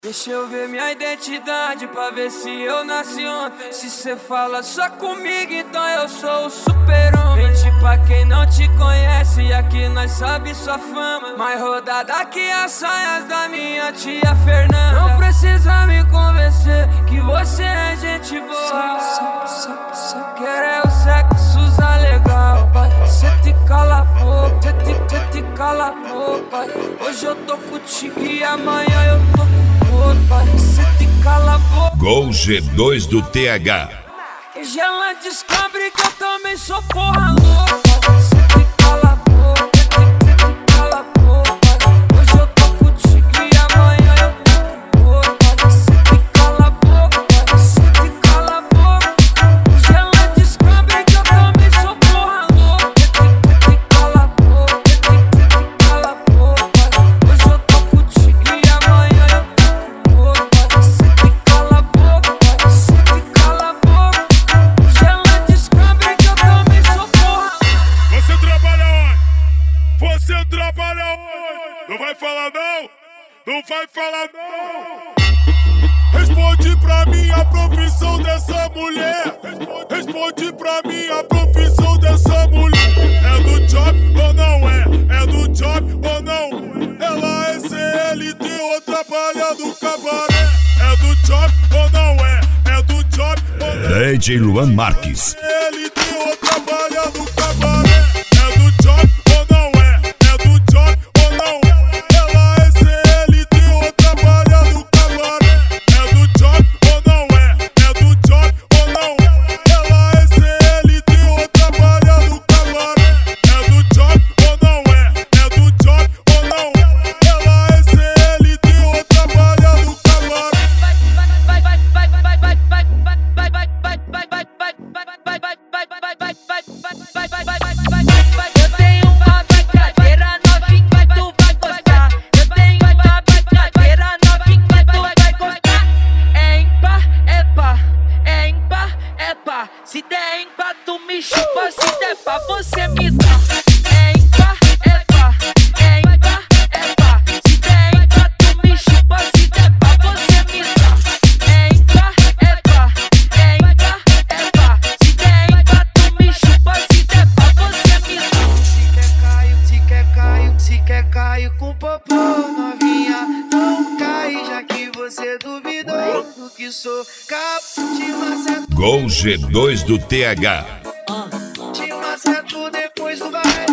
Deixa eu ver minha identidade pra ver se eu nasci ontem. Se cê fala só comigo, então eu sou o super-homem. Mente pra quem não te conhece, aqui nós sabe sua fama. Mais rodada que as saias da minha tia Fernanda. Não precisa me convencer que você é gente boa. Só quer é o sexo usar legal. Cê te cala a boca, cê te cala a boca. Hoje eu tô contigo e amanhã eu tô com cê te cala a boca. Gol G2 do TH. Hoje ela descobre que eu também sou porra louca. Cê te cala a boca, cê te cala a boca. Hoje eu tô contigo e amanhã eu tô com outra. Cê te cala a boca, cê te cala a boca. Hoje ela descobre que eu também sou porra louca. Cê te cala a boca, cê te cala a boca. Hoje eu tô contigo e amanhã eu tô Você trabalha onde? Não vai falar não? Não vai falar não? Responde pra mim a profissão dessa mulher. Responde pra mim a profissão dessa mulher. É do job ou não é? É do job ou não? Ela é CLT ou trabalha no cabaré? É do job ou não é? É do job ou não é? DJ Luan Marques. CLT ou trabalha no cabaré? É do job ou não é? É do job ou não? Ela é CLT ou trabalha no cabaré? É do job ou não é? É do job ou não? Ela é CLT ou trabalha no cabaré? É do job ou não é? É do job ou não? Ela é CLT ou trabalha no cabaré? Eu tenho uma brincadeira novinha que tu vai gostar. Eu tenho uma brincadeira novinha que tu vai gostar. É ímpar, é pá, é ímpar, é pá. Se der ímpar, tu me chupa. Se der pá, você me dá. É ímpar, é pá, é ímpar, é pá. Se der ímpar, tu me chupa. Se der pá, você me dá. É ímpar, é pá, é ímpar, é pá. Se der ímpar, tu me chupa. Se der pá, você me dá. Se quer cair com popô, novinha, não cai, já que você duvidou do que sou capaz de macetar. Gol G2 do TH. Te maceto depois do baile.